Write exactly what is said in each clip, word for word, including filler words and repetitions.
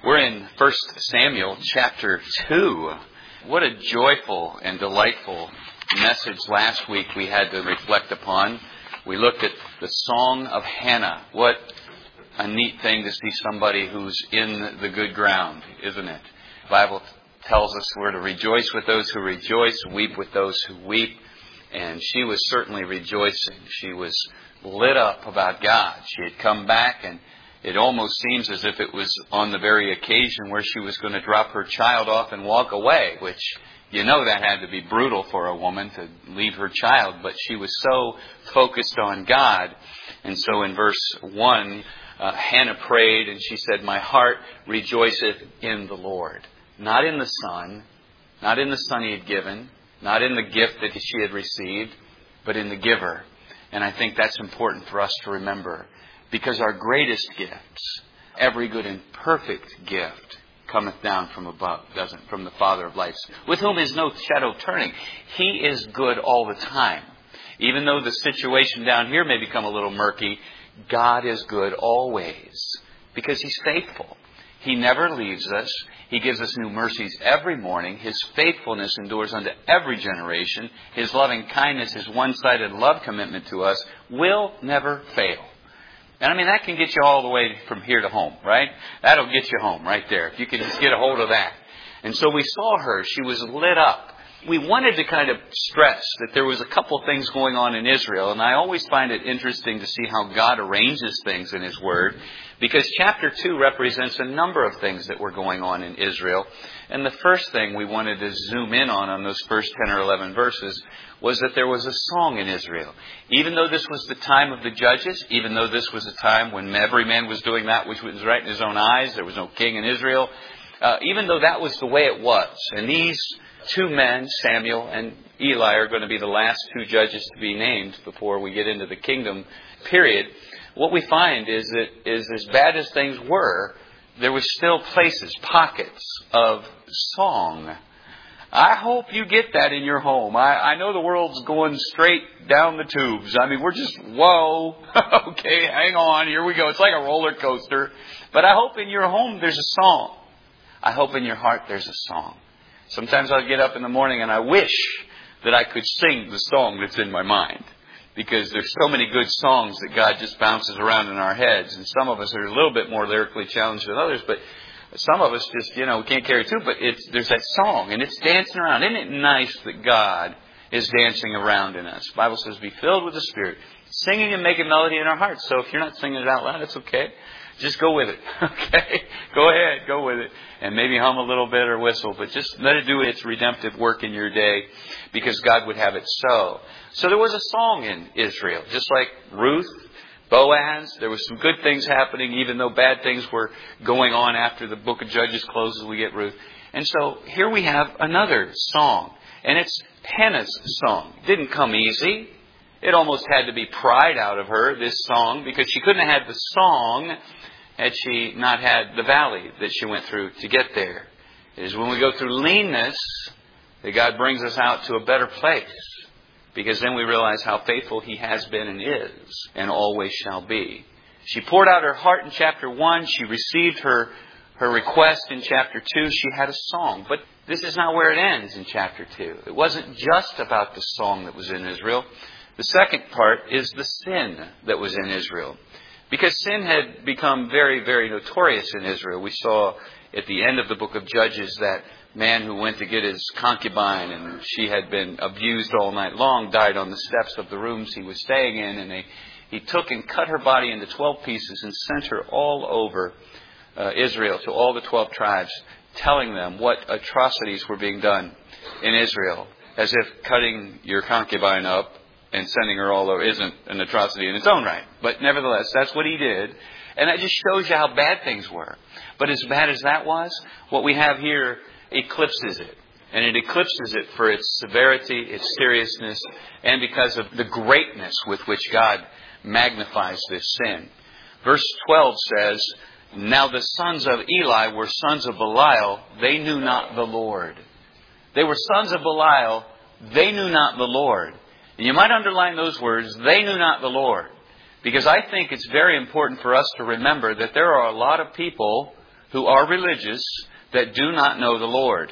We're in First Samuel chapter two. What a joyful and delightful message last week we had to reflect upon. We looked at the Song of Hannah. What a neat thing to see somebody who's in the good ground, isn't it? The Bible tells us we're to rejoice with those who rejoice, weep with those who weep. And she was certainly rejoicing. She was lit up about God. She had come back, and it almost seems as if it was on the very occasion where she was going to drop her child off and walk away, which, you know, that had to be brutal for a woman to leave her child. But she was so focused on God. And so in verse one, uh, Hannah prayed and she said, "My heart rejoiceth in the Lord." Not in the son, not in the son he had given, not in the gift that she had received, but in the giver. And I think that's important for us to remember. Because our greatest gifts, every good and perfect gift, cometh down from above, doesn't, from the Father of lights, with whom is no shadow turning. He is good all the time. Even though the situation down here may become a little murky, God is good always. Because He's faithful. He never leaves us. He gives us new mercies every morning. His faithfulness endures unto every generation. His loving kindness, His one-sided love commitment to us will never fail. And I mean, that can get you all the way from here to home, right? That'll get you home right there, if you can just get a hold of that. And so we saw her. She was lit up. We wanted to kind of stress that there was a couple things going on in Israel. And I always find it interesting to see how God arranges things in His Word. Because chapter two represents a number of things that were going on in Israel. And the first thing we wanted to zoom in on, on those first ten or eleven verses, was that there was a song in Israel. Even though this was the time of the judges, even though this was a time when every man was doing that which was right in his own eyes, there was no king in Israel, uh, even though that was the way it was, and these two men, Samuel and Eli, are going to be the last two judges to be named before we get into the kingdom period, what we find is that is as bad as things were, there was still places, pockets of song. I hope you get that in your home. I, I know the world's going straight down the tubes. I mean, we're just, whoa, okay, hang on, here we go. It's like a roller coaster. But I hope in your home there's a song. I hope in your heart there's a song. Sometimes I'll get up in the morning and I wish that I could sing the song that's in my mind. Because there's so many good songs that God just bounces around in our heads. And some of us are a little bit more lyrically challenged than others. But some of us just, you know, can't carry two. But it's, there's that song and it's dancing around. Isn't it nice that God is dancing around in us? The Bible says, be filled with the Spirit, singing and making melody in our hearts. So if you're not singing it out loud, it's okay. Just go with it. Okay? Go ahead. Go with it. And maybe hum a little bit or whistle. But just let it do its redemptive work in your day. Because God would have it so. So there was a song in Israel. Just like Ruth, Boaz. There was some good things happening. Even though bad things were going on after the book of Judges closes, we get Ruth. And so here we have another song. And it's Hannah's song. It didn't come easy. It almost had to be pried out of her, this song. Because she couldn't have had the song had she not had the valley that she went through to get there. It is when we go through leanness that God brings us out to a better place. Because then we realize how faithful He has been and is and always shall be. She poured out her heart in chapter one. She received her, her request in chapter two. She had a song. But this is not where it ends in chapter two. It wasn't just about the song that was in Israel. The second part is the sin that was in Israel. Because sin had become very, very notorious in Israel. We saw at the end of the book of Judges that man who went to get his concubine and she had been abused all night long, died on the steps of the rooms he was staying in. And they, he took and cut her body into twelve pieces and sent her all over uh, Israel to all the twelve tribes, telling them what atrocities were being done in Israel. As if cutting your concubine up and sending her all over isn't an atrocity in its own right. But nevertheless, that's what he did. And that just shows you how bad things were. But as bad as that was, what we have here eclipses it. And it eclipses it for its severity, its seriousness, and because of the greatness with which God magnifies this sin. Verse twelve says, "Now the sons of Eli were sons of Belial. They knew not the Lord." They were sons of Belial. They knew not the Lord. And you might underline those words, they knew not the Lord. Because I think it's very important for us to remember that there are a lot of people who are religious that do not know the Lord.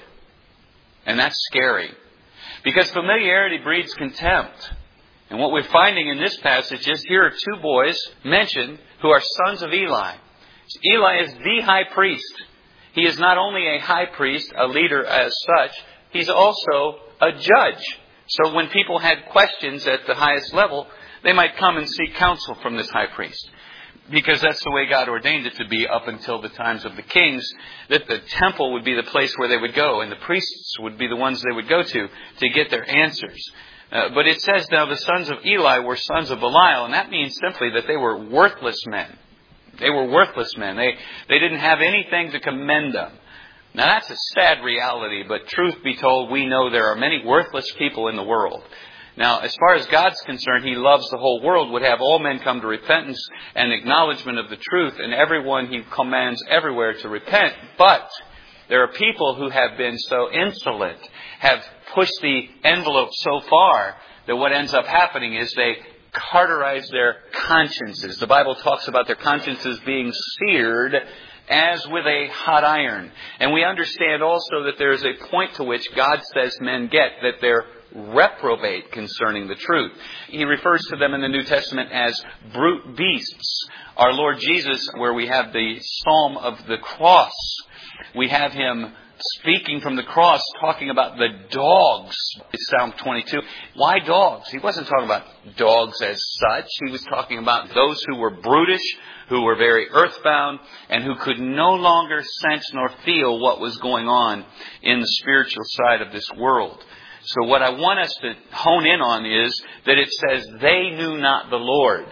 And that's scary. Because familiarity breeds contempt. And what we're finding in this passage is here are two boys mentioned who are sons of Eli. Eli is the high priest. He is not only a high priest, a leader as such, he's also a judge. So when people had questions at the highest level, they might come and seek counsel from this high priest. Because that's the way God ordained it to be up until the times of the kings, that the temple would be the place where they would go, and the priests would be the ones they would go to to get their answers. Uh, but it says now the sons of Eli were sons of Belial, and that means simply that they were worthless men. They were worthless men. They, they didn't have anything to commend them. Now that's a sad reality, but truth be told, we know there are many worthless people in the world. Now, as far as God's concerned, He loves the whole world, would have all men come to repentance and acknowledgement of the truth, and everyone He commands everywhere to repent. But there are people who have been so insolent, have pushed the envelope so far, that what ends up happening is they cauterize their consciences. The Bible talks about their consciences being seared as with a hot iron. And we understand also that there is a point to which God says men get that they're reprobate concerning the truth. He refers to them in the New Testament as brute beasts. Our Lord Jesus, where we have the Psalm of the cross, we have Him speaking from the cross, talking about the dogs. It's Psalm twenty-two. Why dogs? He wasn't talking about dogs as such. He was talking about those who were brutish, who were very earthbound, and who could no longer sense nor feel what was going on in the spiritual side of this world. So what I want us to hone in on is that it says, they knew not the Lord.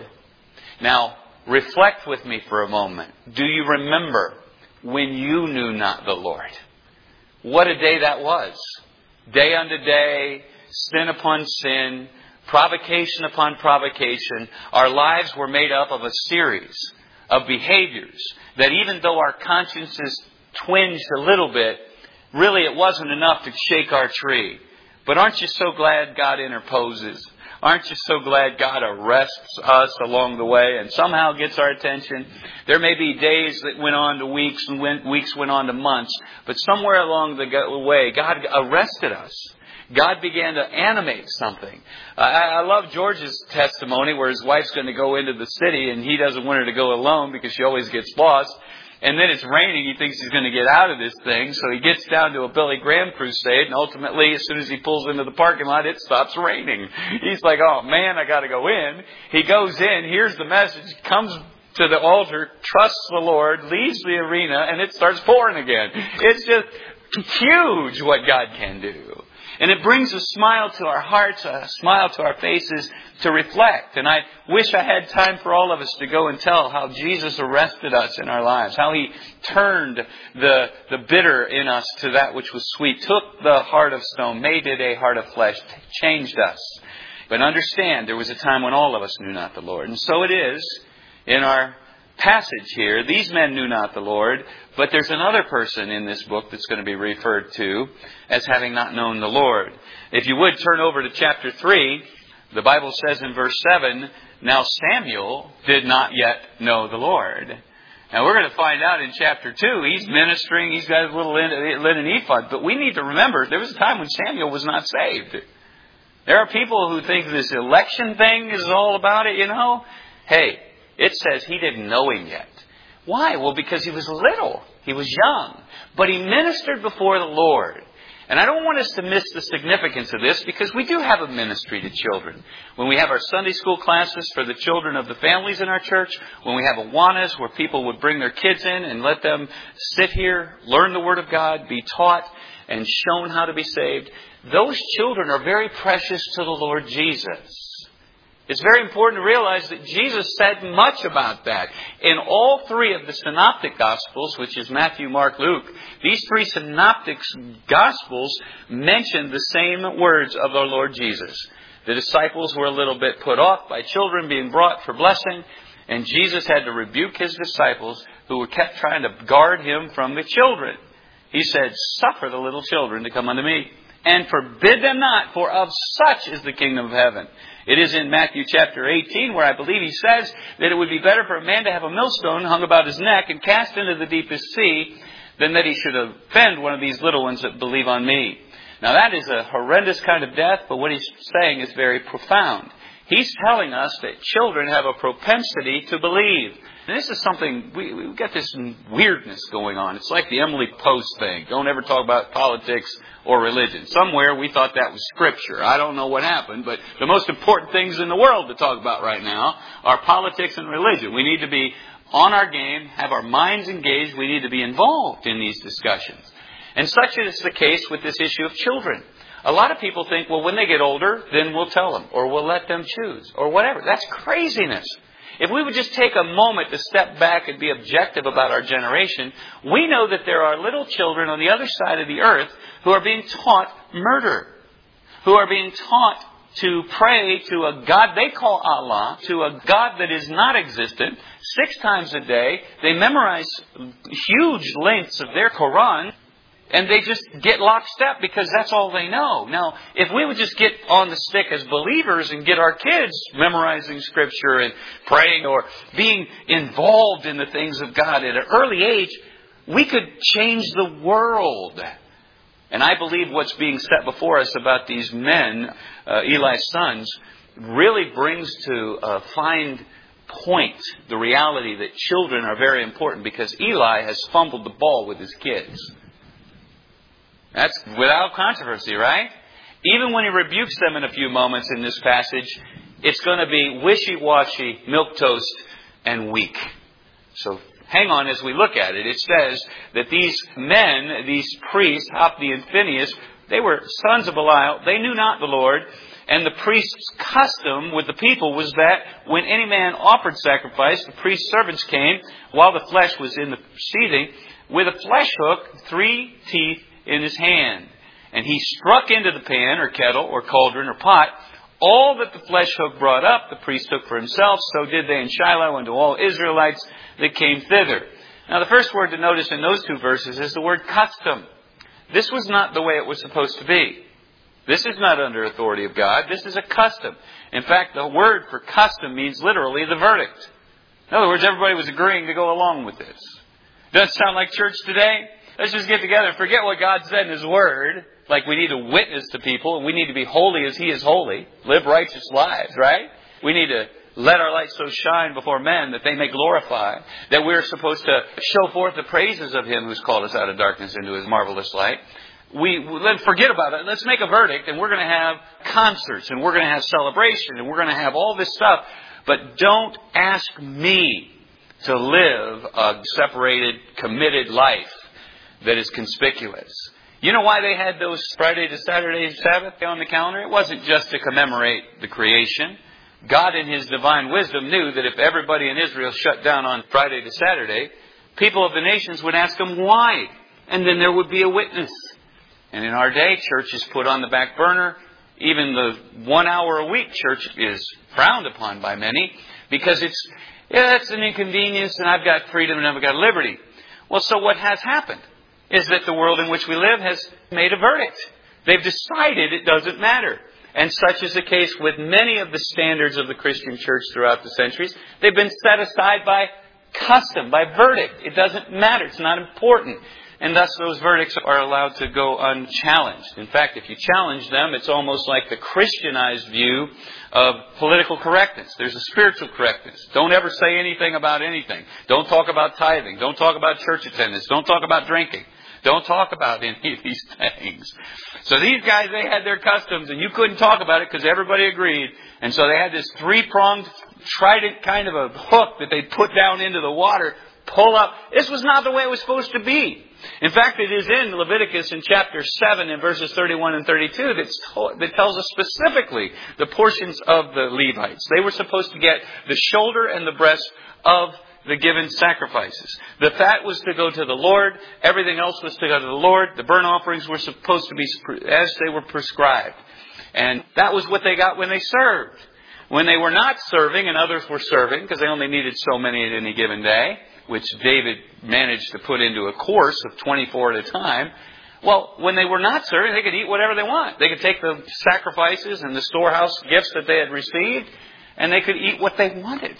Now, reflect with me for a moment. Do you remember when you knew not the Lord? What a day that was. Day unto day, sin upon sin, provocation upon provocation. Our lives were made up of a series of behaviors that even though our consciences twinged a little bit, really it wasn't enough to shake our tree. But aren't you so glad God interposes? Aren't you so glad God arrests us along the way and somehow gets our attention? There may be days that went on to weeks and went, weeks went on to months, but somewhere along the way, God arrested us. God began to animate something. Uh, I, I love George's testimony where his wife's going to go into the city and he doesn't want her to go alone because she always gets lost. And then it's raining. He thinks he's going to get out of this thing. So he gets down to a Billy Graham crusade. And ultimately, as soon as he pulls into the parking lot, it stops raining. He's like, oh, man, I got to go in. He goes in, hears the message, comes to the altar, trusts the Lord, leaves the arena, and it starts pouring again. It's just huge what God can do. And it brings a smile to our hearts, a smile to our faces to reflect. And I wish I had time for all of us to go and tell how Jesus arrested us in our lives, how He turned the, the bitter in us to that which was sweet, took the heart of stone, made it a heart of flesh, changed us. But understand, there was a time when all of us knew not the Lord. And so it is in our passage here. These men knew not the Lord, but there's another person in this book that's going to be referred to as having not known the Lord. If you would turn over to chapter three, the Bible says in verse seven, now Samuel did not yet know the Lord. Now we're going to find out in chapter two, he's ministering, he's got his little linen ephod, but we need to remember there was a time when Samuel was not saved. There are people who think this election thing is all about it, you know. Hey, it says he didn't know Him yet. Why? Well, because he was little. He was young. But he ministered before the Lord. And I don't want us to miss the significance of this because we do have a ministry to children. When we have our Sunday school classes for the children of the families in our church, when we have Awanas where people would bring their kids in and let them sit here, learn the Word of God, be taught and shown how to be saved, those children are very precious to the Lord Jesus. It's very important to realize that Jesus said much about that. In all three of the synoptic Gospels, which is Matthew, Mark, Luke, these three synoptic Gospels mention the same words of our Lord Jesus. The disciples were a little bit put off by children being brought for blessing, and Jesus had to rebuke His disciples who were kept trying to guard Him from the children. He said, suffer the little children to come unto me, and forbid them not, for of such is the kingdom of heaven. It is in Matthew chapter eighteen where I believe he says that it would be better for a man to have a millstone hung about his neck and cast into the deepest sea than that he should offend one of these little ones that believe on me. Now that is a horrendous kind of death, but what he's saying is very profound. He's telling us that children have a propensity to believe. And this is something, we, we've got this weirdness going on. It's like the Emily Post thing. Don't ever talk about politics or religion. Somewhere we thought that was Scripture. I don't know what happened, but the most important things in the world to talk about right now are politics and religion. We need to be on our game, have our minds engaged. We need to be involved in these discussions. And such is the case with this issue of children. A lot of people think, well, when they get older, then we'll tell them, or we'll let them choose, or whatever. That's craziness. If we would just take a moment to step back and be objective about our generation, we know that there are little children on the other side of the earth who are being taught murder, who are being taught to pray to a God they call Allah, to a God that is not existent, six times a day. They memorize huge lengths of their Quran. And they just get lockstep because that's all they know. Now, if we would just get on the stick as believers and get our kids memorizing Scripture and praying or being involved in the things of God at an early age, we could change the world. And I believe what's being set before us about these men, uh, Eli's sons, really brings to a fine point the reality that children are very important because Eli has fumbled the ball with his kids. That's without controversy, right? Even when he rebukes them in a few moments in this passage, it's going to be wishy-washy, milquetoast, and weak. So hang on as we look at it. It says that these men, these priests, Hophni and Phinehas, they were sons of Belial. They knew not the Lord. And the priest's custom with the people was that when any man offered sacrifice, the priest's servants came while the flesh was in the seething with a flesh hook, three teeth, in his hand. And he struck into the pan or kettle or cauldron or pot. All that the flesh hook brought up, the priest took for himself. So did they in Shiloh unto all Israelites that came thither. Now the first word to notice in those two verses is the word custom. This was not the way it was supposed to be. This is not under authority of God. This is a custom. In fact, the word for custom means literally the verdict. In other words, everybody was agreeing to go along with this. Doesn't sound like church today? Let's just get together and forget what God said in His Word. Like we need to witness to people and we need to be holy as He is holy. Live righteous lives, right? We need to let our light so shine before men that they may glorify. That we're supposed to show forth the praises of Him who's called us out of darkness into His marvelous light. We let's forget about it. Let's make a verdict and we're going to have concerts and we're going to have celebration and we're going to have all this stuff. But don't ask me to live a separated, committed life that is conspicuous. You know why they had those Friday to Saturday Sabbath on the calendar? It wasn't just to commemorate the creation. God in His divine wisdom knew that if everybody in Israel shut down on Friday to Saturday, people of the nations would ask them why. And then there would be a witness. And in our day, church is put on the back burner. Even the one hour a week church is frowned upon by many because it's, yeah, it's an inconvenience and I've got freedom and I've got liberty. Well, so what has happened is that the world in which we live has made a verdict. They've decided it doesn't matter. And such is the case with many of the standards of the Christian church throughout the centuries. They've been set aside by custom, by verdict. It doesn't matter. It's not important. And thus those verdicts are allowed to go unchallenged. In fact, if you challenge them, it's almost like the Christianized view of political correctness. There's a spiritual correctness. Don't ever say anything about anything. Don't talk about tithing. Don't talk about church attendance. Don't talk about drinking. Don't talk about any of these things. So these guys, they had their customs and you couldn't talk about it because everybody agreed. And so they had this three-pronged, trident kind of a hook that they put down into the water, pull up. This was not the way it was supposed to be. In fact, it is in Leviticus in chapter seven in verses thirty-one and thirty-two that's told, that tells us specifically the portions of the Levites. They were supposed to get the shoulder and the breast of the given sacrifices. The fat was to go to the Lord. Everything else was to go to the Lord. The burnt offerings were supposed to be as they were prescribed. And that was what they got when they served. When they were not serving and others were serving, because they only needed so many at any given day, which David managed to put into a course of twenty-four at a time, Well, when they were not serving, they could eat whatever they want. They could take the sacrifices and the storehouse gifts that they had received, and they could eat what they wanted.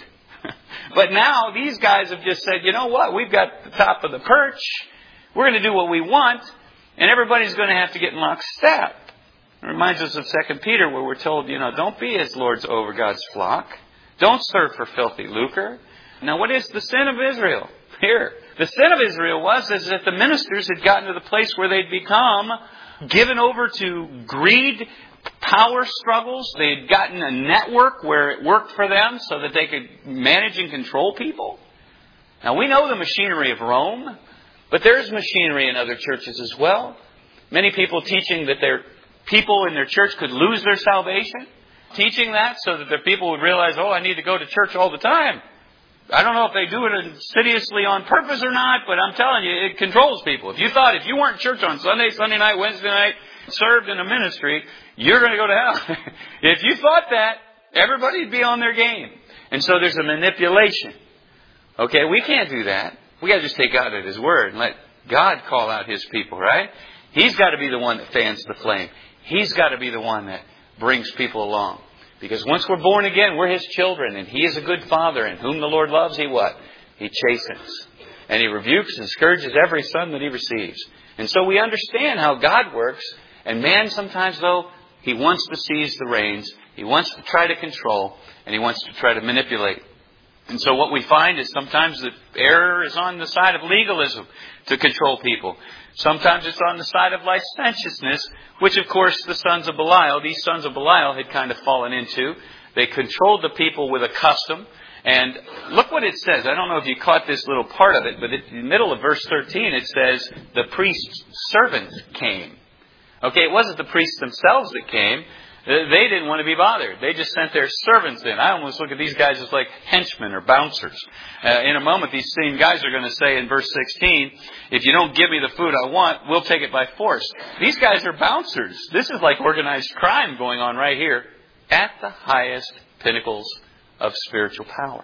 But now these guys have just said, you know what? We've got the top of the perch. We're going to do what we want, and everybody's going to have to get in lockstep. It reminds us of Second Peter, where we're told, you know, don't be as lords over God's flock. Don't serve for filthy lucre. Now, what is the sin of Israel? Here, the sin of Israel was is that the ministers had gotten to the place where they'd become given over to greed, power struggles. They had gotten a network where it worked for them so that they could manage and control people. Now, we know the machinery of Rome, but there's machinery in other churches as well. Many people teaching that their people in their church could lose their salvation. Teaching that so that their people would realize, oh, I need to go to church all the time. I don't know if they do it insidiously on purpose or not, but I'm telling you, it controls people. If you thought if you weren't in church on Sunday, Sunday night, Wednesday night, served in a ministry, you're going to go to hell. If you thought that, everybody'd be on their game. And so there's a manipulation. Okay, we can't do that. We got to just take God at His word and let God call out His people, right? He's got to be the one that fans the flame. He's got to be the one that brings people along. Because once we're born again, we're His children, and He is a good Father, and whom the Lord loves, He what? He chastens. And He rebukes and scourges every son that He receives. And so we understand how God works, and man sometimes, though, he wants to seize the reins, he wants to try to control, and he wants to try to manipulate. And so what we find is sometimes the error is on the side of legalism to control people. Sometimes it's on the side of licentiousness, which of course the sons of Belial, these sons of Belial had kind of fallen into. They controlled the people with a custom. And look what it says. I don't know if you caught this little part of it, but in the middle of verse thirteen it says, the priest's servants came. Okay, it wasn't the priests themselves that came. They didn't want to be bothered. They just sent their servants in. I almost look at these guys as like henchmen or bouncers. Uh, in a moment, these same guys are going to say in verse sixteen, if you don't give me the food I want, we'll take it by force. These guys are bouncers. This is like organized crime going on right here at the highest pinnacles of spiritual power.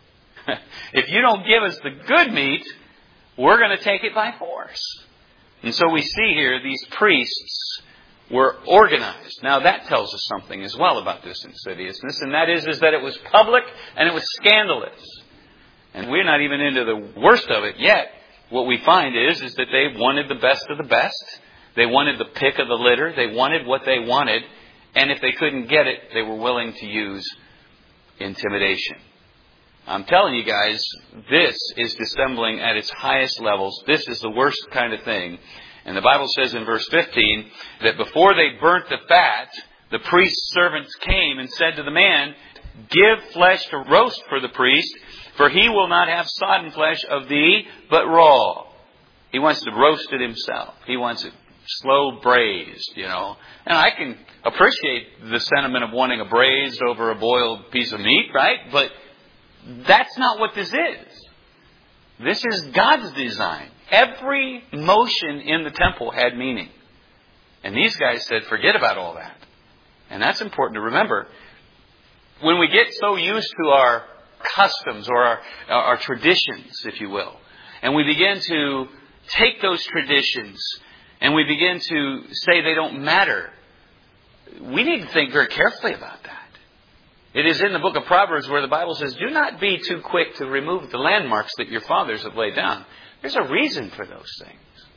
If you don't give us the good meat, we're going to take it by force. And so we see here these priests were organized. Now that tells us something as well about this insidiousness, and that is, is that it was public and it was scandalous. And we're not even into the worst of it yet. What we find is, is that they wanted the best of the best. They wanted the pick of the litter. They wanted what they wanted. And if they couldn't get it, they were willing to use intimidation. I'm telling you guys, this is dissembling at its highest levels. This is the worst kind of thing. And the Bible says in verse fifteen that before they burnt the fat, the priest's servants came and said to the man, give flesh to roast for the priest, for he will not have sodden flesh of thee, but raw. He wants to roast it himself. He wants it slow braised, you know. And I can appreciate the sentiment of wanting a braised over a boiled piece of meat, right? But that's not what this is. This is God's design. Every motion in the temple had meaning. And these guys said, forget about all that. And that's important to remember. When we get so used to our customs or our, our traditions, if you will, and we begin to take those traditions and we begin to say they don't matter, we need to think very carefully about that. It is in the book of Proverbs where the Bible says, do not be too quick to remove the landmarks that your fathers have laid down. There's a reason for those things.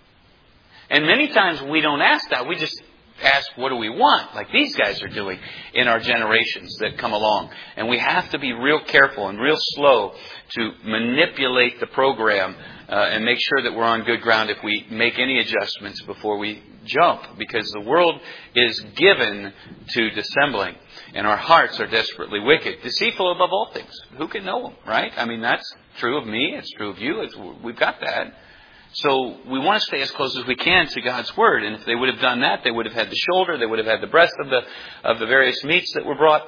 And many times we don't ask that. We just ask, what do we want? Like these guys are doing in our generations that come along. And we have to be real careful and real slow to manipulate the program uh, and make sure that we're on good ground if we make any adjustments before we jump. Because the world is given to dissembling. And our hearts are desperately wicked. Deceitful above all things. Who can know them, right? I mean, that's true of me. It's true of you. It's, we've got that. So we want to stay as close as we can to God's Word. And if they would have done that, they would have had the shoulder. They would have had the breast of the of the various meats that were brought.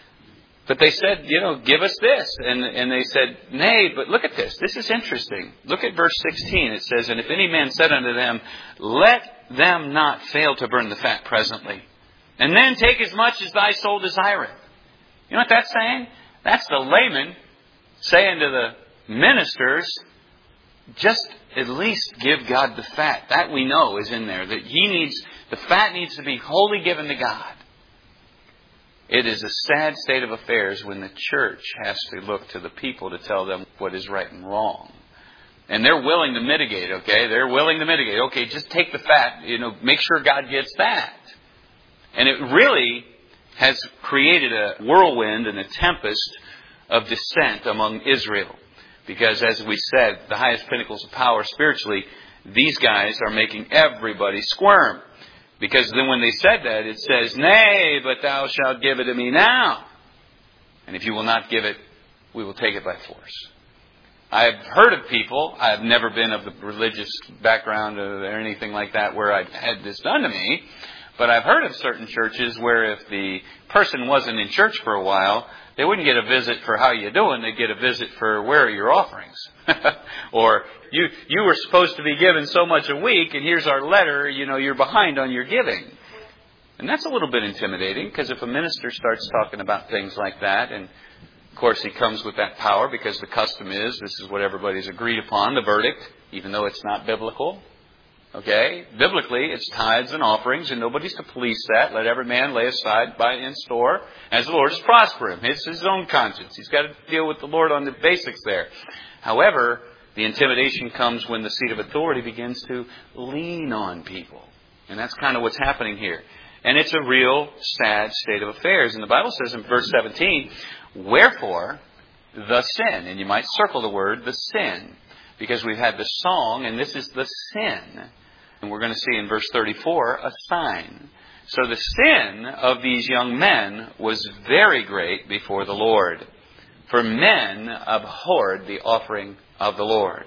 But they said, you know, give us this. And, and they said, nay, but look at this. This is interesting. Look at verse sixteen. It says, and if any man said unto them, let them not fail to burn the fat presently, and then take as much as thy soul desireth. You know what that's saying? That's the layman saying to the ministers, just at least give God the fat. That we know is in there. That He needs, the fat needs to be wholly given to God. It is a sad state of affairs when the church has to look to the people to tell them what is right and wrong. And they're willing to mitigate, okay? They're willing to mitigate. Okay, just take the fat, you know, make sure God gets that. And it really has created a whirlwind and a tempest of dissent among Israel. Because as we said, the highest pinnacles of power spiritually, these guys are making everybody squirm. Because then when they said that, it says, "Nay, but thou shalt give it to me now. And if you will not give it, we will take it by force." I've heard of people, I've never been of the religious background or anything like that where I've had this done to me, but I've heard of certain churches where if the person wasn't in church for a while, they wouldn't get a visit for how you doing, they'd get a visit for where are your offerings. Or you you were supposed to be given so much a week and here's our letter, you know, you're behind on your giving. And that's a little bit intimidating because if a minister starts talking about things like that, and of course he comes with that power because the custom is, this is what everybody's agreed upon, the verdict, even though it's not biblical. Okay? Biblically, it's tithes and offerings, and nobody's to police that. Let every man lay aside by in store as the Lord has prospered him. It's his own conscience. He's got to deal with the Lord on the basics there. However, the intimidation comes when the seat of authority begins to lean on people. And that's kind of what's happening here. And it's a real sad state of affairs. And the Bible says in verse seventeen, "Wherefore the sin," and you might circle the word, the sin, because we've had the song, and this is the sin. And we're going to see in verse thirty-four, a sign. So the sin of these young men was very great before the Lord. For men abhorred the offering of the Lord.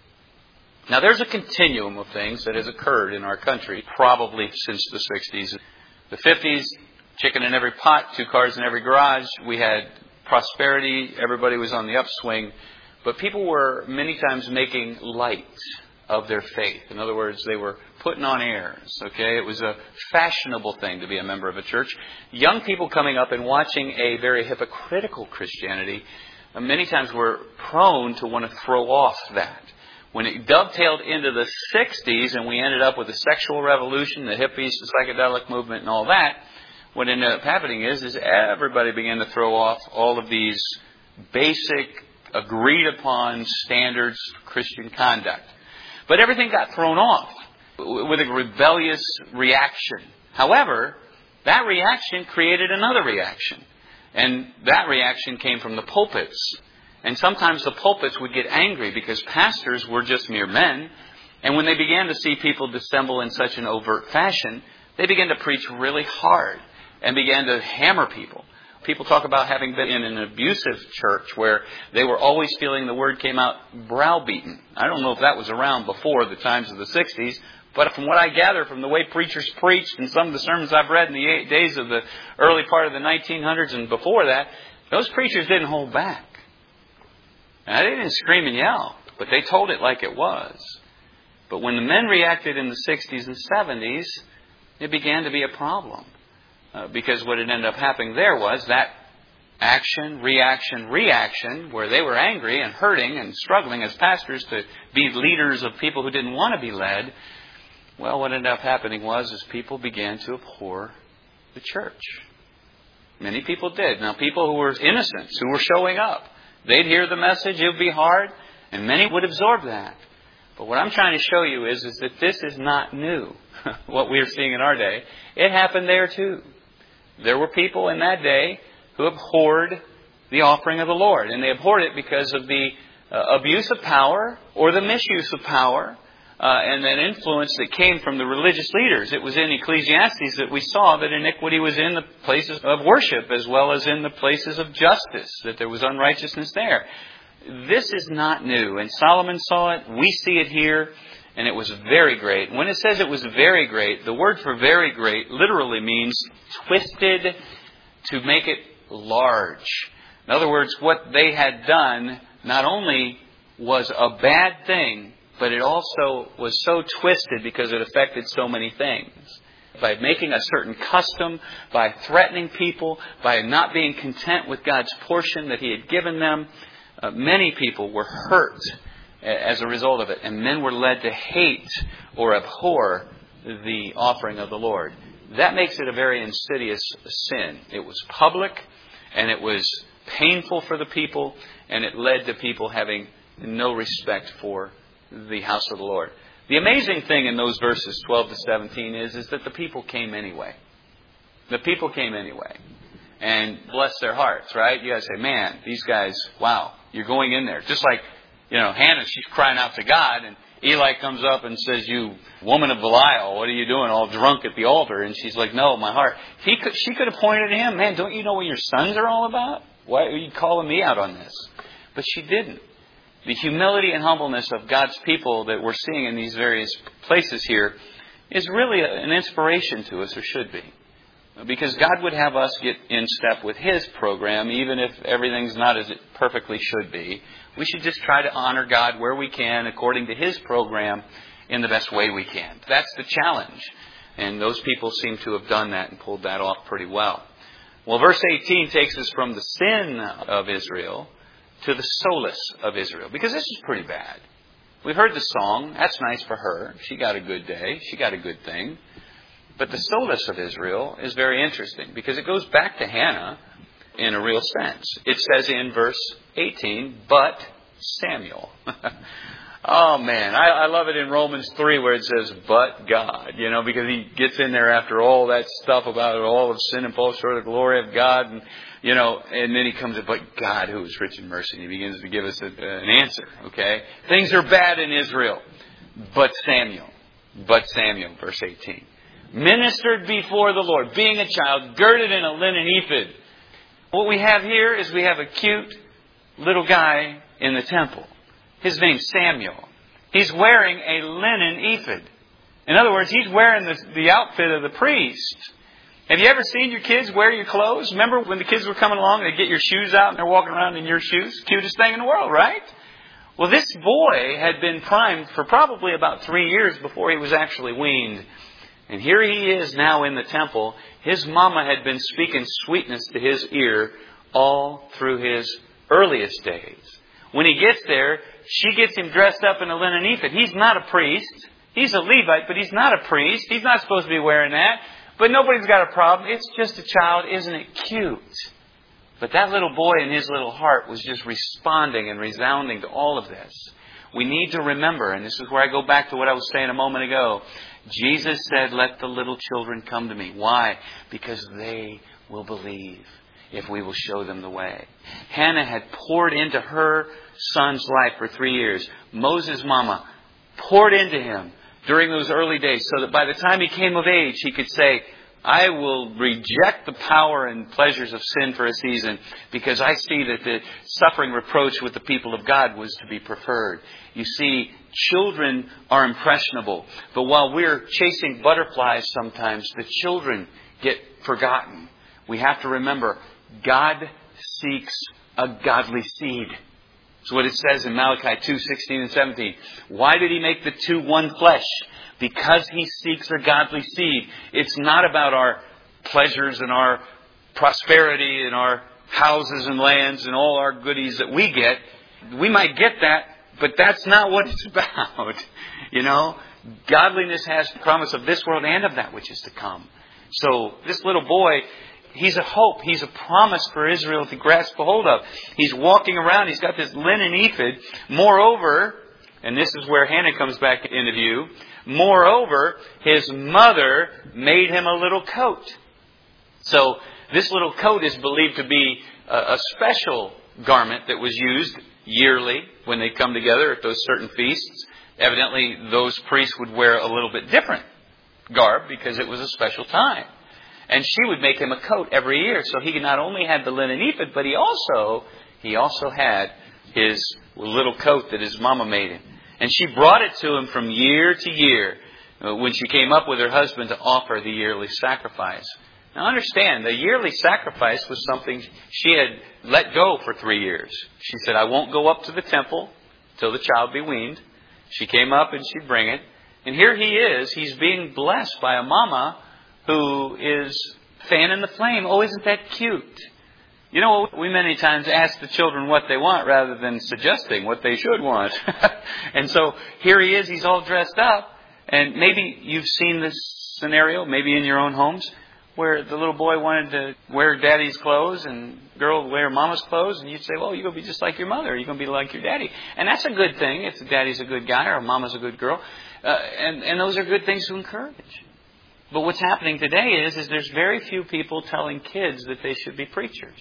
Now there's a continuum of things that has occurred in our country, probably since the sixties. The fifties, chicken in every pot, two cars in every garage. We had prosperity. Everybody was on the upswing. But people were many times making light of their faith. In other words, they were putting on airs. Okay, it was a fashionable thing to be a member of a church. Young people coming up and watching a very hypocritical Christianity, many times were prone to want to throw off that. When it dovetailed into the sixties and we ended up with the sexual revolution, the hippies, the psychedelic movement and all that, what ended up happening is, is everybody began to throw off all of these basic, agreed upon standards of Christian conduct. But everything got thrown off with a rebellious reaction. However, that reaction created another reaction. And that reaction came from the pulpits. And sometimes the pulpits would get angry because pastors were just mere men. And when they began to see people dissemble in such an overt fashion, they began to preach really hard and began to hammer people. People talk about having been in an abusive church where they were always feeling the word came out browbeaten. I don't know if that was around before the times of the sixties, but from what I gather from the way preachers preached and some of the sermons I've read in the eight days of the early part of the nineteen hundreds and before that, those preachers didn't hold back. Now, they didn't scream and yell, but they told it like it was. But when the men reacted in the sixties and seventies, it began to be a problem. Uh, because what had ended up happening there was that action, reaction, reaction, where they were angry and hurting and struggling as pastors to be leaders of people who didn't want to be led. Well, what ended up happening was is people began to abhor the church. Many people did. Now, people who were innocents, who were showing up, they'd hear the message, it would be hard, and many would absorb that. But what I'm trying to show you is, is that this is not new, what we're seeing in our day. It happened there too. There were people in that day who abhorred the offering of the Lord. And they abhorred it because of the uh, abuse of power or the misuse of power uh, and an influence that came from the religious leaders. It was in Ecclesiastes that we saw that iniquity was in the places of worship as well as in the places of justice, that there was unrighteousness there. This is not new. And Solomon saw it. We see it here. And it was very great. When it says it was very great, the word for very great literally means twisted to make it large. In other words, what they had done not only was a bad thing, but it also was so twisted because it affected so many things. By making a certain custom, by threatening people, by not being content with God's portion that He had given them, uh, many people were hurt. as a result of it. And men were led to hate or abhor the offering of the Lord. That makes it a very insidious sin. It was public, and it was painful for the people, and it led to people having no respect for the house of the Lord. The amazing thing in those verses twelve to seventeen is, is that the people came anyway. The people came anyway. And bless their hearts, right? You guys say, man, these guys, wow, you're going in there. Just like, you know, Hannah, she's crying out to God, and Eli comes up and says, you woman of Belial, what are you doing all drunk at the altar? And she's like, no, my heart. He could, she could have pointed at him, man, don't you know what your sons are all about? Why are you calling me out on this? But she didn't. The humility and humbleness of God's people that we're seeing in these various places here is really an inspiration to us, or should be. Because God would have us get in step with His program, even if everything's not as it perfectly should be. We should just try to honor God where we can, according to His program, in the best way we can. That's the challenge. And those people seem to have done that and pulled that off pretty well. Well, verse eighteen takes us from the sin of Israel to the solace of Israel. Because this is pretty bad. We've heard the song. That's nice for her. She got a good day. She got a good thing. But the solace of Israel is very interesting because it goes back to Hannah in a real sense. It says in verse eighteen, but Samuel. Oh man, I, I love it in Romans three where it says, but God, you know, because he gets in there after all that stuff about all of sin and fall short of the glory of God. And, you know, and then he comes to, but God, who is rich in mercy, and he begins to give us a, an answer, okay? Things are bad in Israel, but Samuel, but Samuel, verse eighteen. Ministered before the Lord, being a child, girded in a linen ephod. What we have here is we have a cute little guy in the temple. His name's Samuel. He's wearing a linen ephod. In other words, he's wearing the, the outfit of the priest. Have you ever seen your kids wear your clothes? Remember when the kids were coming along, they get your shoes out and they're walking around in your shoes? Cutest thing in the world, right? Well, this boy had been primed for probably about three years before he was actually weaned. And here he is now in the temple. His mama had been speaking sweetness to his ear all through his earliest days. When he gets there, she gets him dressed up in a linen ephod. He's not a priest. He's a Levite, but he's not a priest. He's not supposed to be wearing that. But nobody's got a problem. It's just a child. Isn't it cute? But that little boy in his little heart was just responding and resounding to all of this. We need to remember, and this is where I go back to what I was saying a moment ago. Jesus said, let the little children come to me. Why? Because they will believe if we will show them the way. Hannah had poured into her son's life for three years. Moses' mama poured into him during those early days so that by the time he came of age, he could say, I will reject the power and pleasures of sin for a season because I see that the suffering reproach with the people of God was to be preferred. You see, children are impressionable. But while we're chasing butterflies sometimes, the children get forgotten. We have to remember, God seeks a godly seed. That's what it says in Malachi two, sixteen and seventeen. Why did He make the two one flesh? Because He seeks a godly seed. It's not about our pleasures and our prosperity and our houses and lands and all our goodies that we get. We might get that, but that's not what it's about. You know, godliness has promise of this world and of that which is to come. So this little boy, he's a hope. He's a promise for Israel to grasp a hold of. He's walking around. He's got this linen ephod. Moreover, and this is where Hannah comes back into view, moreover, his mother made him a little coat. So this little coat is believed to be a, a special garment that was used yearly when they come together at those certain feasts. Evidently, those priests would wear a little bit different garb because it was a special time. And she would make him a coat every year. So he not only had the linen ephod, but he also he also had his little coat that his mama made him. And she brought it to him from year to year when she came up with her husband to offer the yearly sacrifice. Now understand, the yearly sacrifice was something she had let go for three years. She said, I won't go up to the temple till the child be weaned. She came up and she'd bring it. And here he is. He's being blessed by a mama who is fanning the flame. Oh, isn't that cute? You know, we many times ask the children what they want rather than suggesting what they should want. And so here he is, he's all dressed up. And maybe you've seen this scenario, maybe in your own homes, where the little boy wanted to wear daddy's clothes and girl wear mama's clothes. And you'd say, well, you're going to be just like your mother. You're going to be like your daddy. And that's a good thing if the daddy's a good guy or mama's a good girl. Uh, and, and those are good things to encourage. But what's happening today is, is there's very few people telling kids that they should be preachers.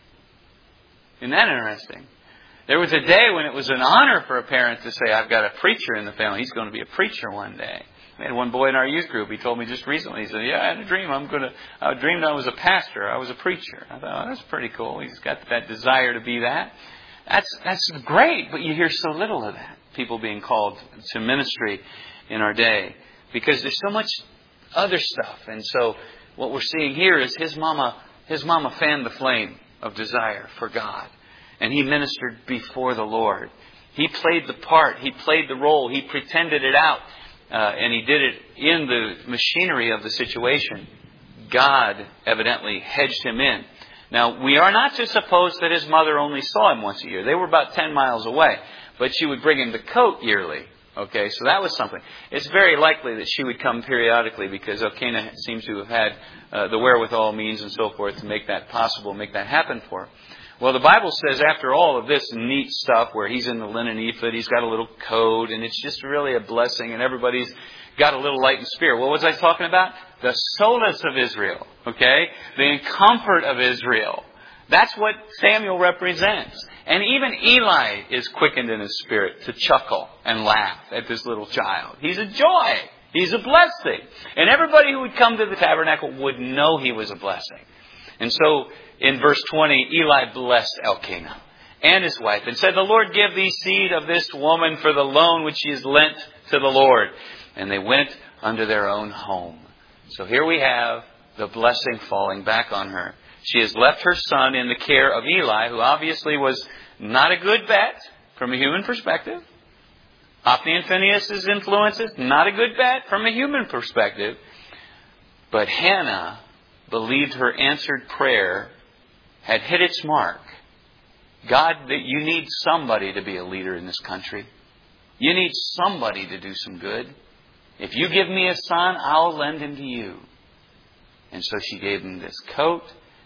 Isn't that interesting? There was a day when it was an honor for a parent to say, I've got a preacher in the family. He's going to be a preacher one day. We had one boy in our youth group. He told me just recently, he said, yeah, I had a dream. I'm going to, I dreamed I was a pastor. I was a preacher. I thought, oh, that's pretty cool. He's got that desire to be that. That's, that's great, but you hear so little of that. People being called to ministry in our day. Because there's so much other stuff. And so what we're seeing here is his mama, his mama fanned the flame of desire for God. And he ministered before the Lord. He played the part. He played the role. He pretended it out. Uh, and he did it in the machinery of the situation. God evidently hedged him in. Now, we are not to suppose that his mother only saw him once a year. They were about ten miles away. But she would bring him the coat yearly. Okay, so that was something. It's very likely that she would come periodically because Elkanah seems to have had uh, the wherewithal, means, and so forth to make that possible, make that happen for her. Well, the Bible says after all of this neat stuff where he's in the linen ephod, he's got a little coat, and it's just really a blessing, and everybody's got a little light and spirit. What was I talking about? The solace of Israel, okay? The comfort of Israel. That's what Samuel represents. And even Eli is quickened in his spirit to chuckle and laugh at this little child. He's a joy. He's a blessing. And everybody who would come to the tabernacle would know he was a blessing. And so in verse twenty, Eli blessed Elkanah and his wife and said, the Lord give thee seed of this woman for the loan which she has lent to the Lord. And they went unto their own home. So here we have the blessing falling back on her. She has left her son in the care of Eli, who obviously was not a good bet from a human perspective. Hophni and Phinehas' influences, not a good bet from a human perspective. But Hannah believed her answered prayer had hit its mark. God, that you need somebody to be a leader in this country. You need somebody to do some good. If you give me a son, I'll lend him to you. And so she gave him this coat,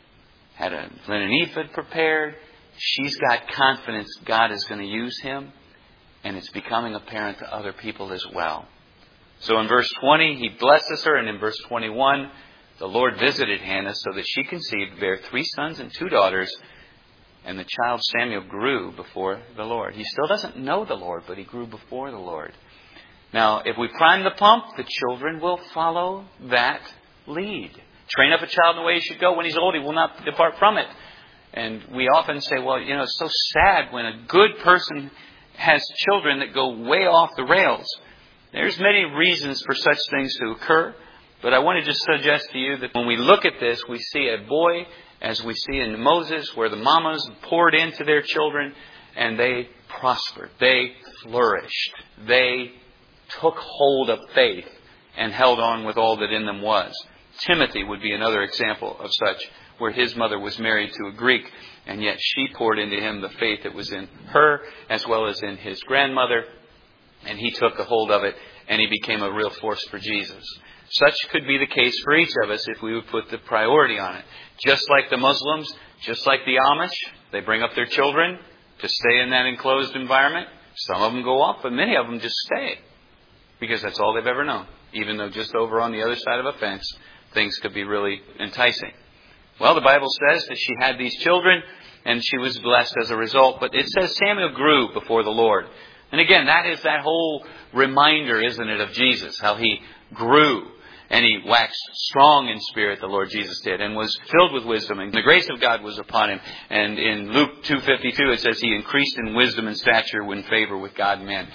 had a linen ephod prepared. She's got confidence God is going to use him. And it's becoming apparent to other people as well. So in verse twenty, he blesses her. And in verse twenty-one, the Lord visited Hannah so that she conceived, bare three sons and two daughters. And the child Samuel grew before the Lord. He still doesn't know the Lord, but he grew before the Lord. Now, if we prime the pump, the children will follow that lead. Train up a child in the way he should go. When he's old, he will not depart from it. And we often say, well, you know, it's so sad when a good person has children that go way off the rails. There's many reasons for such things to occur. But I want to just suggest to you that when we look at this, we see a boy, as we see in Moses, where the mamas poured into their children and they prospered. They flourished. They took hold of faith and held on with all that in them was. Timothy would be another example of such, where his mother was married to a Greek, and yet she poured into him the faith that was in her as well as in his grandmother, and he took a hold of it, and he became a real force for Jesus. Such could be the case for each of us if we would put the priority on it. Just like the Muslims, just like the Amish, they bring up their children to stay in that enclosed environment. Some of them go off, but many of them just stay because that's all they've ever known. Even though just over on the other side of a fence, things could be really enticing. Well, the Bible says that she had these children and she was blessed as a result. But it says Samuel grew before the Lord. And again, that is that whole reminder, isn't it, of Jesus, how he grew. And he waxed strong in spirit, the Lord Jesus did, and was filled with wisdom. And the grace of God was upon him. And in Luke two fifty-two, it says he increased in wisdom and stature in favor with God and man.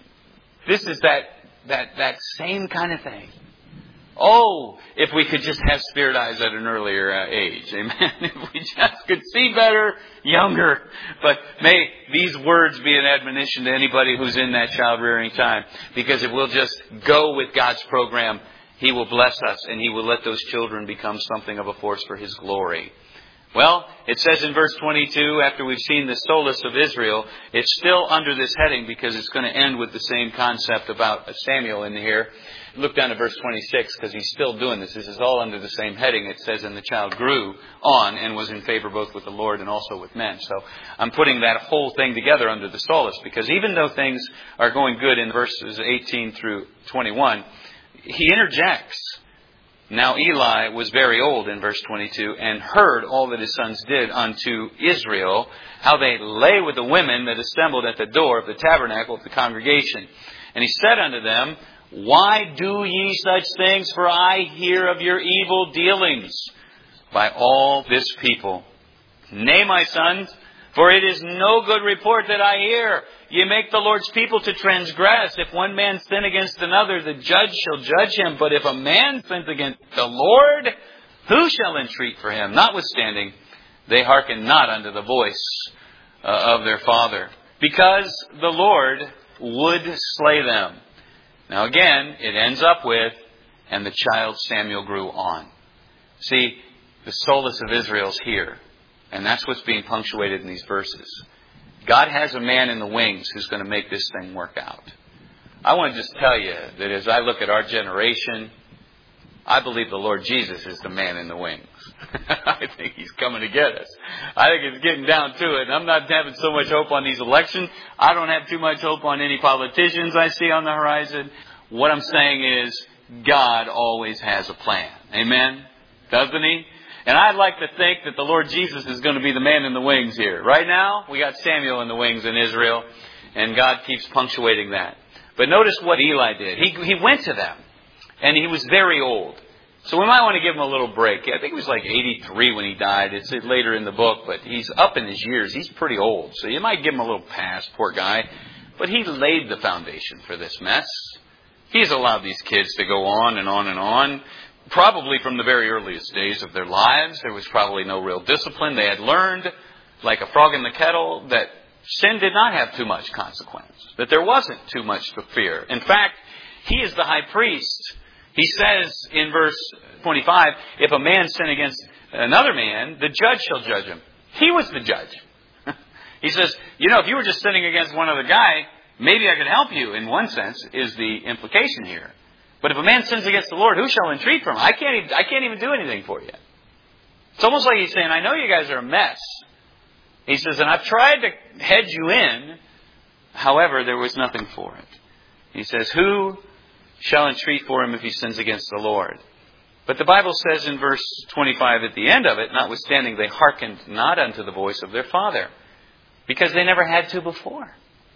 This is that, that, that same kind of thing. Oh, if we could just have spirit eyes at an earlier uh, age. Amen. If we just could see better, younger. But may these words be an admonition to anybody who's in that child rearing time. Because if we'll just go with God's program, he will bless us and he will let those children become something of a force for his glory. Well, it says in verse twenty-two, after we've seen the solace of Israel, it's still under this heading because it's going to end with the same concept about Samuel in here. Look down to verse twenty-six because he's still doing this. This is all under the same heading. It says, and the child grew on and was in favor both with the Lord and also with men. So I'm putting that whole thing together under the solace because even though things are going good in verses eighteen through twenty-one, he interjects. Now Eli was very old in verse twenty-two and heard all that his sons did unto Israel, how they lay with the women that assembled at the door of the tabernacle of the congregation. And he said unto them, why do ye such things? For I hear of your evil dealings by all this people. Nay, my sons, for it is no good report that I hear. Ye make the Lord's people to transgress. If one man sin against another, the judge shall judge him. But if a man sins against the Lord, who shall entreat for him? Notwithstanding, they hearken not unto the voice uh, of their father, because the Lord would slay them. Now again, it ends up with, and the child Samuel grew on. See, the solace of Israel's here. And that's what's being punctuated in these verses. God has a man in the wings who's going to make this thing work out. I want to just tell you that as I look at our generation, I believe the Lord Jesus is the man in the wings. I think He's coming to get us. I think it's getting down to it. And I'm not having so much hope on these elections. I don't have too much hope on any politicians I see on the horizon. What I'm saying is God always has a plan. Amen? Doesn't He? And I'd like to think that the Lord Jesus is going to be the man in the wings here. Right now, we got Samuel in the wings in Israel, and God keeps punctuating that. But notice what Eli did. He, he went to them, and he was very old. So we might want to give him a little break. I think he was like eighty-three when he died. It's later in the book, but he's up in his years. He's pretty old, so you might give him a little pass, poor guy. But he laid the foundation for this mess. He's allowed these kids to go on and on and on. Probably from the very earliest days of their lives, there was probably no real discipline. They had learned, like a frog in the kettle, that sin did not have too much consequence, that there wasn't too much to fear. In fact, he is the high priest. He says in verse twenty-five, if a man sin against another man, the judge shall judge him. He was the judge. He says, you know, if you were just sinning against one other guy, maybe I could help you, in one sense, is the implication here. But if a man sins against the Lord, who shall entreat for him? I can't even, I can't even do anything for you. It's almost like he's saying, I know you guys are a mess. He says, and I've tried to hedge you in. However, there was nothing for it. He says, who shall entreat for him if he sins against the Lord? But the Bible says in verse twenty-five at the end of it, notwithstanding they hearkened not unto the voice of their father, because they never had to before.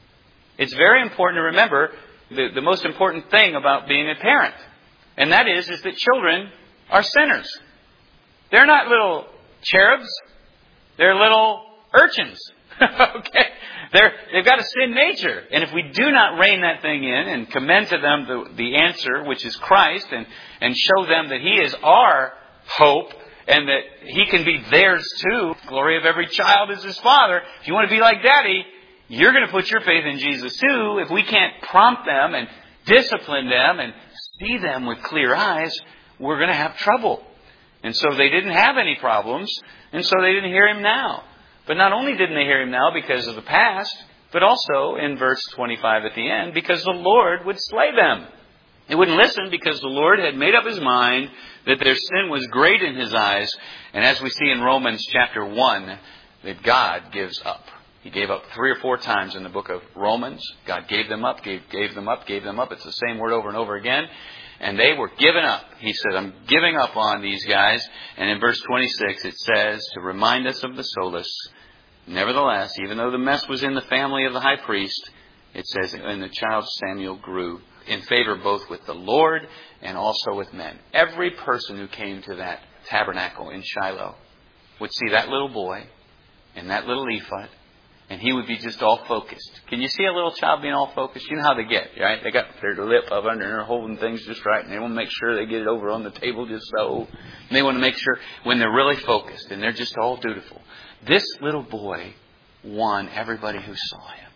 It's very important to remember The, the most important thing about being a parent. And that is, is that children are sinners. They're not little cherubs. They're little urchins. Okay? They're, they've got a sin nature. And if we do not rein that thing in and commend to them the, the answer, which is Christ, and, and show them that He is our hope and that He can be theirs too. The glory of every child is his father. If you want to be like Daddy, you're going to put your faith in Jesus too. If we can't prompt them and discipline them and see them with clear eyes, we're going to have trouble. And so they didn't have any problems, and so they didn't hear Him now. But not only didn't they hear Him now because of the past, but also in verse twenty-five at the end, because the Lord would slay them. They wouldn't listen because the Lord had made up His mind that their sin was great in His eyes. And as we see in Romans chapter one, that God gives up. He gave up three or four times in the book of Romans. God gave them up, gave, gave them up, gave them up. It's the same word over and over again. And they were given up. He said, I'm giving up on these guys. And in verse twenty-six, it says, to remind us of the solace, nevertheless, even though the mess was in the family of the high priest, it says, and the child Samuel grew in favor both with the Lord and also with men. Every person who came to that tabernacle in Shiloh would see that little boy and that little ephod, and he would be just all focused. Can you see a little child being all focused? You know how they get, right? They got their lip up under and they're holding things just right. And they want to make sure they get it over on the table just so. And they want to make sure when they're really focused and they're just all dutiful. This little boy won everybody who saw him.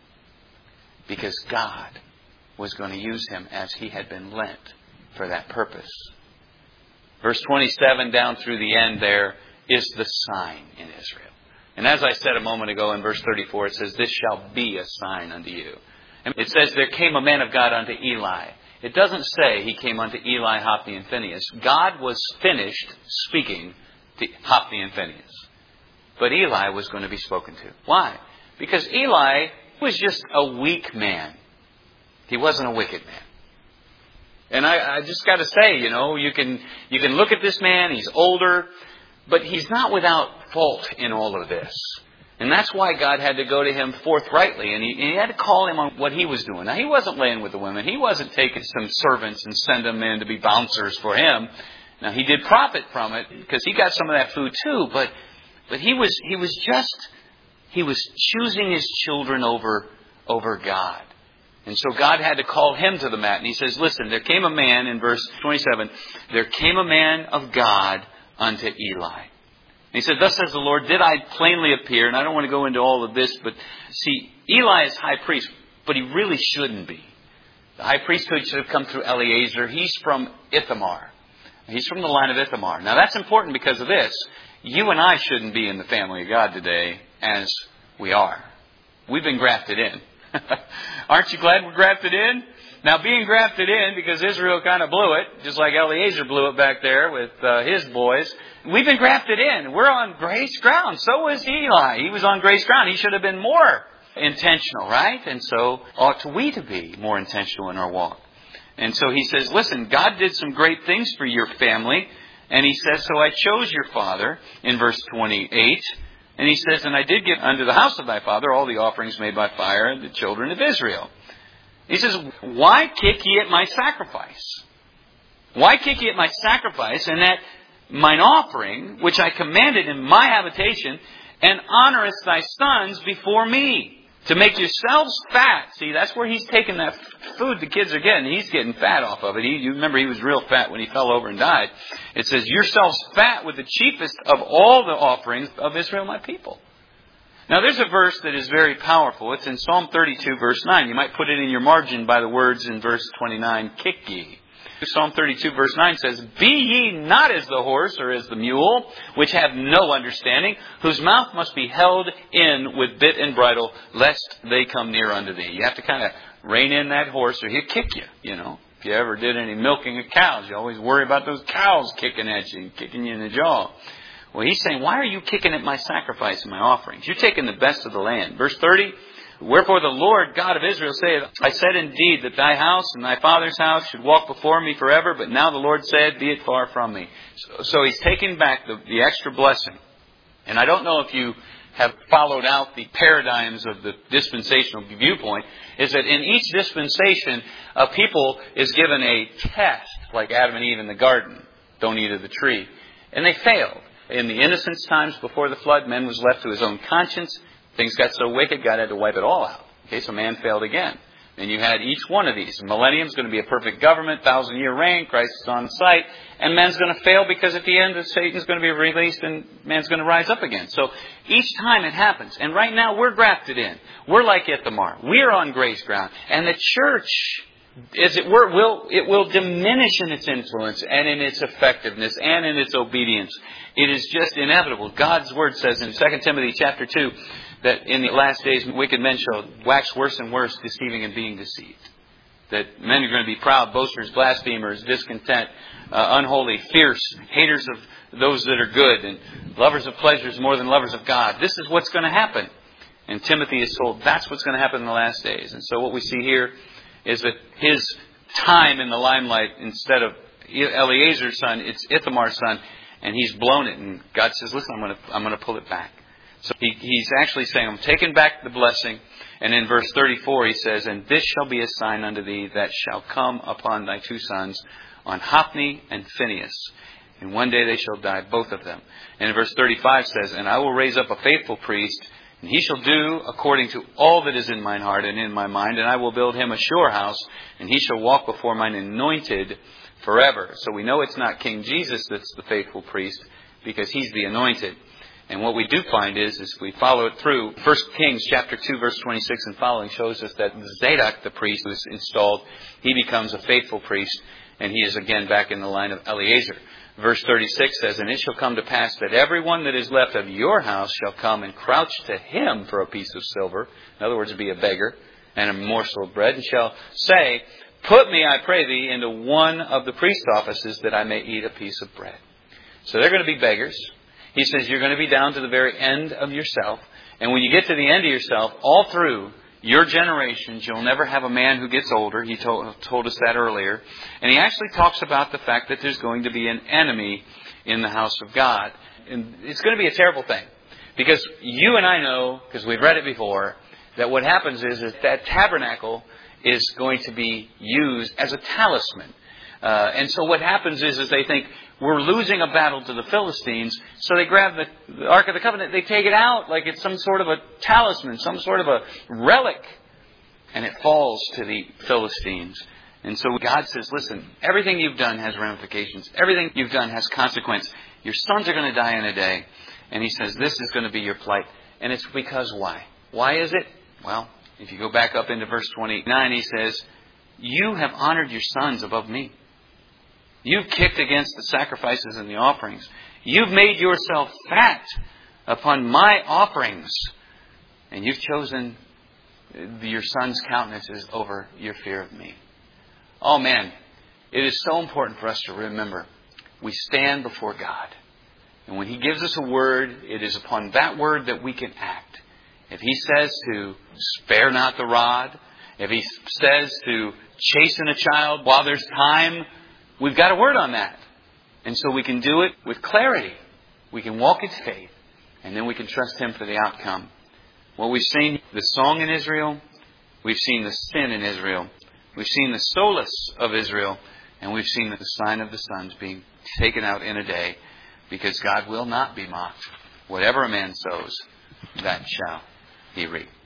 Because God was going to use him as he had been lent for that purpose. Verse twenty-seven down through the end there is the sign in Israel. And as I said a moment ago in verse thirty-four, it says, this shall be a sign unto you. And it says, there came a man of God unto Eli. It doesn't say he came unto Eli, Hophni, and Phinehas. God was finished speaking to Hophni and Phinehas. But Eli was going to be spoken to. Why? Because Eli was just a weak man. He wasn't a wicked man. And I, I just got to say, you know, you can you can look at this man, he's older, but he's not without fault in all of this. And that's why God had to go to him forthrightly, and he, and he had to call him on what he was doing. Now, he wasn't laying with the women. He wasn't taking some servants and send them in to be bouncers for him. Now, he did profit from it because he got some of that food too, but but he was he was just, he was choosing his children over, over God. And so God had to call him to the mat. And he says, listen, there came a man, in verse twenty-seven, there came a man of God unto Eli. And he said, thus says the Lord, did I plainly appear? And I don't want to go into all of this, but see, Eli is high priest, but he really shouldn't be. The high priesthood should have come through Eleazar. He's from Ithamar. He's from the line of Ithamar. Now that's important because of this. You and I shouldn't be in the family of God today as we are. We've been grafted in. Aren't you glad we're grafted in? Now, being grafted in, because Israel kind of blew it, just like Eleazar blew it back there with uh, his boys, we've been grafted in. We're on grace ground. So was Eli. He was on grace ground. He should have been more intentional, right? And so ought we to be more intentional in our walk. And so he says, listen, God did some great things for your family. And he says, so I chose your father, in verse twenty-eight. And he says, and I did give unto the house of thy father all the offerings made by fire and the children of Israel. He says, why kick ye at my sacrifice? Why kick ye at my sacrifice, and at mine offering, which I commanded in my habitation, and honorest thy sons before me? To make yourselves fat. See, that's where he's taking that food the kids are getting. He's getting fat off of it. He, you remember he was real fat when he fell over and died. It says, yourselves fat with the chiefest of all the offerings of Israel, my people. Now, there's a verse that is very powerful. It's in Psalm thirty-two, verse nine. You might put it in your margin by the words in verse twenty-nine, kick ye. Psalm thirty-two, verse nine says, be ye not as the horse or as the mule, which have no understanding, whose mouth must be held in with bit and bridle, lest they come near unto thee. You have to kind of rein in that horse or he'll kick you, you know. If you ever did any milking of cows, you always worry about those cows kicking at you and kicking you in the jaw. Well, he's saying, why are you kicking at my sacrifice and my offerings? You're taking the best of the land. Verse thirty, wherefore the Lord God of Israel saith, I said indeed that thy house and thy father's house should walk before me forever, but now the Lord said, be it far from me. So, so he's taking back the, the extra blessing. And I don't know if you have followed out the paradigms of the dispensational viewpoint, is that in each dispensation, a people is given a test, like Adam and Eve in the garden. Don't eat of the tree. And they failed. In the innocent times before the flood, man was left to his own conscience. Things got so wicked, God had to wipe it all out. Okay, so man failed again. Then you had each one of these. Millennium is going to be a perfect government, thousand year reign, Christ is on site, and man's going to fail because at the end Satan's going to be released and man's going to rise up again. So each time it happens. And right now we're grafted in. We're like Ithamar. We're on grace ground. And the church, as it were, will it will diminish in its influence and in its effectiveness and in its obedience. It is just inevitable. God's word says in Second Timothy chapter two that in the last days wicked men shall wax worse and worse, deceiving and being deceived. That men are going to be proud, boasters, blasphemers, discontent, uh, unholy, fierce, haters of those that are good, and lovers of pleasures more than lovers of God. This is what's going to happen. And Timothy is told that's what's going to happen in the last days. And so what we see here is that his time in the limelight, instead of Eleazar's son, it's Ithamar's son, and he's blown it. And God says, listen, I'm going to, I'm going to pull it back. So he, he's actually saying, I'm taking back the blessing. And in verse thirty-four, he says, and this shall be a sign unto thee that shall come upon thy two sons, on Hophni and Phinehas. And one day they shall die, both of them. And in verse thirty-five says, and I will raise up a faithful priest, and he shall do according to all that is in mine heart and in my mind, and I will build him a sure house, and he shall walk before mine anointed forever. So we know it's not King Jesus that's the faithful priest, because he's the anointed. And what we do find is, as we follow it through, First Kings chapter two, verse twenty-six and following shows us that Zadok, the priest who is installed, he becomes a faithful priest, and he is again back in the line of Eleazar. Verse thirty-six says, "And it shall come to pass that everyone that is left of your house shall come and crouch to him for a piece of silver," in other words, be a beggar, "and a morsel of bread, and shall say, Put me, I pray thee, into one of the priest offices that I may eat a piece of bread." So they're going to be beggars. He says you're going to be down to the very end of yourself. And when you get to the end of yourself, all through your generations, you'll never have a man who gets older. He told, told us that earlier. And he actually talks about the fact that there's going to be an enemy in the house of God. And it's going to be a terrible thing. Because you and I know, because we've read it before, that what happens is, is that tabernacle is going to be used as a talisman. Uh, and so what happens is, is they think, we're losing a battle to the Philistines, so they grab the, the Ark of the Covenant, they take it out like it's some sort of a talisman, some sort of a relic, and it falls to the Philistines. And so God says, listen, everything you've done has ramifications. Everything you've done has consequence. Your sons are going to die in a day. And He says, this is going to be your plight. And it's because why? Why is it? Well, if you go back up into verse twenty-nine, He says, you have honored your sons above me. You've kicked against the sacrifices and the offerings. You've made yourself fat upon my offerings. And you've chosen your son's countenances over your fear of me. Oh man, it is so important for us to remember. We stand before God. And when He gives us a word, it is upon that word that we can act. If He says to spare not the rod, if He says to chasten a child while there's time, we've got a word on that. And so we can do it with clarity. We can walk in faith. And then we can trust Him for the outcome. Well, we've seen the song in Israel. We've seen the sin in Israel. We've seen the solace of Israel. And we've seen the sign of the sons being taken out in a day. Because God will not be mocked. Whatever a man sows, that shall he reap.